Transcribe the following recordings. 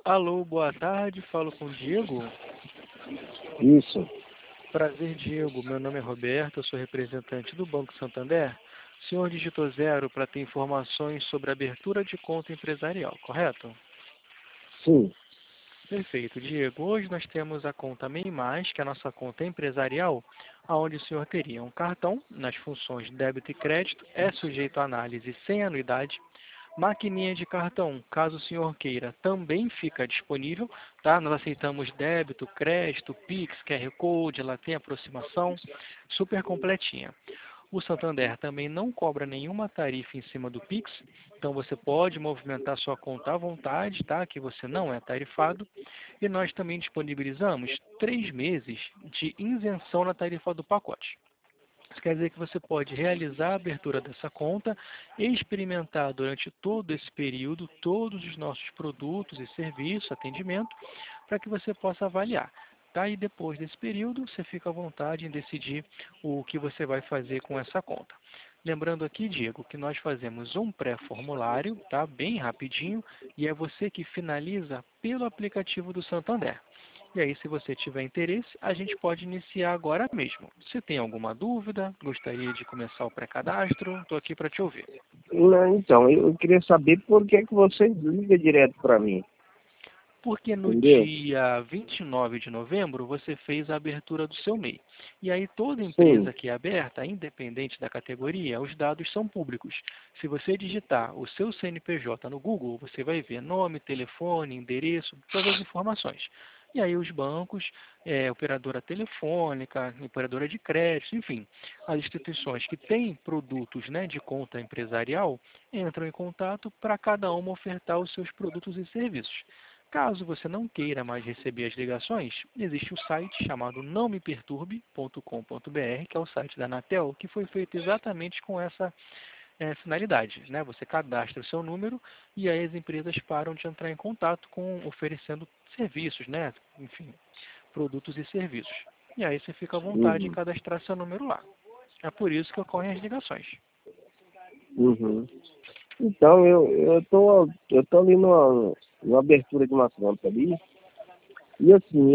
Alô, boa tarde, falo com o Diego. Isso. Prazer, Diego. Meu nome é Roberto, eu sou representante do Banco Santander. O senhor digitou 0 para ter informações sobre a abertura de conta empresarial, correto? Sim. Perfeito, Diego. Hoje nós temos a conta MEI+, que é a nossa conta empresarial, onde o senhor teria um cartão nas funções débito e crédito, é sujeito a análise sem anuidade. Maquininha de cartão, caso o senhor queira, também fica disponível, tá? Nós aceitamos débito, crédito, Pix, QR Code, ela tem aproximação, super completinha. O Santander também não cobra nenhuma tarifa em cima do Pix, então você pode movimentar sua conta à vontade, tá? Que você não é tarifado. E nós também disponibilizamos 3 meses de isenção na tarifa do pacote. Isso quer dizer que você pode realizar a abertura dessa conta e experimentar durante todo esse período todos os nossos produtos e serviços, atendimento, para que você possa avaliar. Tá? E depois desse período, você fica à vontade em decidir o que você vai fazer com essa conta. Lembrando aqui, Diego, que nós fazemos um pré-formulário, tá? Bem rapidinho, e é você que finaliza pelo aplicativo do Santander. E aí, se você tiver interesse, a gente pode iniciar agora mesmo. Se tem alguma dúvida, gostaria de começar o pré-cadastro, estou aqui para te ouvir. Não, então, eu queria saber por que que você liga direto para mim, Porque no entendeu? dia 29 de novembro você fez a abertura do seu MEI. E aí toda Sim. empresa que é aberta, independente da categoria, os dados são públicos. Se você digitar o seu CNPJ no Google, você vai ver nome, telefone, endereço, todas as informações. E aí os bancos, operadora telefônica, operadora de crédito, enfim, as instituições que têm produtos, né, de conta empresarial entram em contato para cada uma ofertar os seus produtos e serviços. Caso você não queira mais receber as ligações, existe o site chamado nãomeperturbe.com.br, que é o site da Anatel, que foi feito exatamente com essa finalidade, né? Você cadastra o seu número e aí as empresas param de entrar em contato com oferecendo serviços, né? Enfim, produtos e serviços. E aí você fica à vontade em Uhum. cadastrar seu número lá. É por isso que ocorrem as ligações. Uhum. Então, eu tô ali numa abertura de uma conta ali, e assim,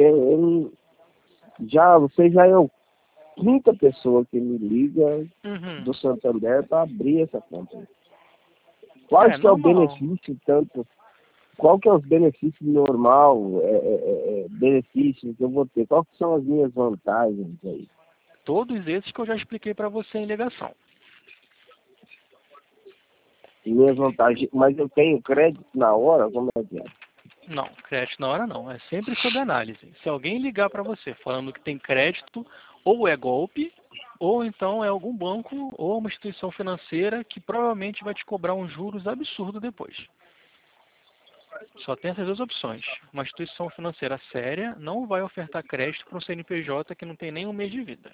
você já é a quinta pessoa que me liga Uhum. do Santander para abrir essa conta. É Quais que é o normal. benefício, tanto, qual que é os benefícios normal, benefícios que eu vou ter? Quais que são as minhas vantagens aí? Todos esses que eu já expliquei para você em ligação. Minhas vantagens, mas eu tenho crédito na hora, como é que é? Não, crédito na hora não. É sempre sob análise. Se alguém ligar para você falando que tem crédito, ou é golpe, ou então é algum banco ou uma instituição financeira que provavelmente vai te cobrar uns juros absurdos depois. Só tem essas duas opções. Uma instituição financeira séria não vai ofertar crédito para um CNPJ que não tem nem um mês de vida.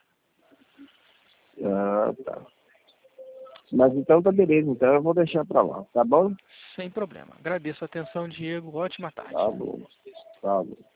Ah, tá. Mas então tá beleza, então eu vou deixar pra lá, tá bom? Sem problema. Agradeço a atenção, Diego. Ótima tarde. Tá bom. Tá bom.